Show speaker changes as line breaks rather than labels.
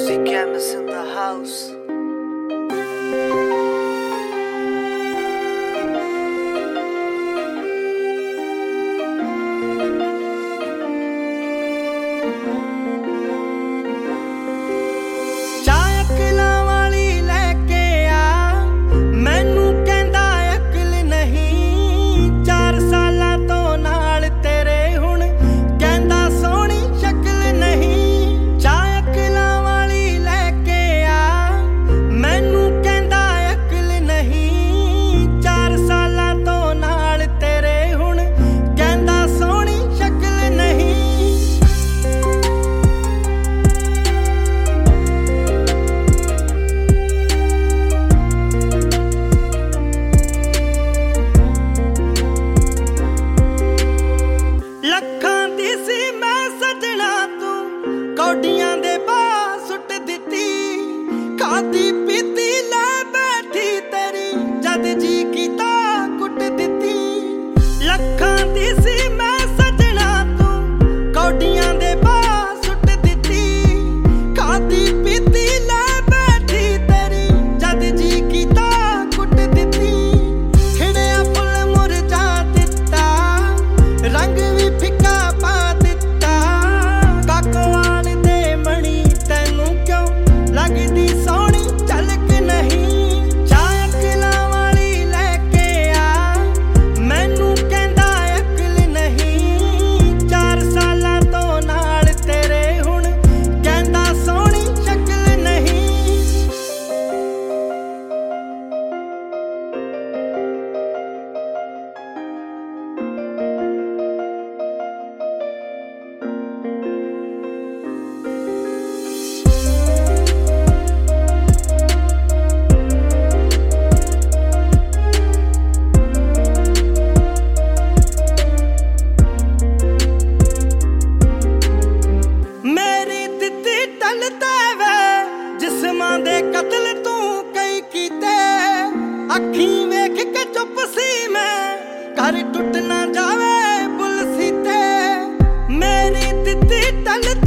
Cameras in the house. ਕੌਡੀਆਂ ਦੇ ਬਾਹ ਸੁੱਟ ਦਿੱਤੀ ਖਾਦੀ ਪੀਤੀ ਲੈ ਬੈਠੀ ਤੇਰੀ ਜਦ ਜੀ ਕੀਤਾ ਕੁੱਟ ਦਿੱਤੀ ਲੱਖਾਂ ਦੀ ਸੀ ਮੈਂ ਸਜਣਾ ਤੂੰ ਕੌਡੀਆਂ ਦੇ ਬਾਹ ਸੁੱਟ ਦਿੱਤੀ ਖਾਦੀ ਪੀਤੀ ਲੈ ਬੈਠੀ ਤੇਰੀ ਜਦ ਜੀ ਕੀਤਾ ਕੁੱਟ ਦਿੱਤੀ ਖਿੜਿਆ ਫੁੱਲ ਮੁਰਝਾ ਦਿੱਤਾ ਰੰਗ ਵੀ ਫਿੱਕਾ ਪਾ ਦਿੱਤਾ ਕਾਕਵਾ ਲੱਗਦੀ ਸੋਹਣੀ ਝਲਕ ਨਹੀਂ ਚਾਹ ਅਕਲਾਂ ਵਾਲੀ ਲੈ ਕੇ ਆ ਮੈਨੂੰ ਕਹਿੰਦਾ ਅਕਲ ਨਹੀਂ 4 ਸਾਲਾਂ ਤੋਂ ਨਾਲ ਤੇਰੇ ਹੁਣ ਕਹਿੰਦਾ ਸੋਹਣੀ ਸ਼ਕਲ ਨਹੀਂ ਜਿਸਮਾਂ ਦੇ ਕਤਲ ਤੂੰ ਕਈ ਕੀਤੇ ਅੱਖੀਂ ਵੇਖ ਕੇ ਚੁੱਪ ਸੀ ਮੈਂ ਘਰ ਟੁੱਟ ਨਾ ਜਾਵੇ ਪੁਲਸੀ ਤੇ ਮੇਰੀ ਦਿੱਤੀ ਟਲ